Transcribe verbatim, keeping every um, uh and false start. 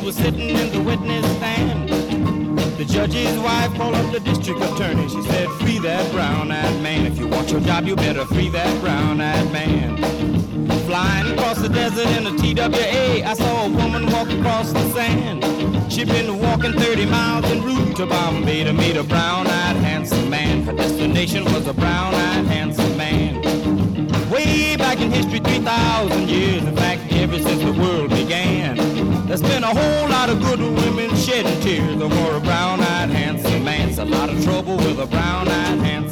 was sitting in the witness stand. The judge's wife called up the district attorney. She said, free that brown-eyed man. If you want your job, you better free that brown-eyed man. Flying across the desert in a T W A, I saw a woman walk across the sand. She'd been walking thirty miles en route to Bombay to meet a brown-eyed handsome man. Her destination was a brown-eyed handsome man. Way back in history, three thousand years, in fact, ever since the world began, there's been a whole lot of good women shedding tears over a brown-eyed handsome man. It's a lot of trouble with a brown-eyed handsome man.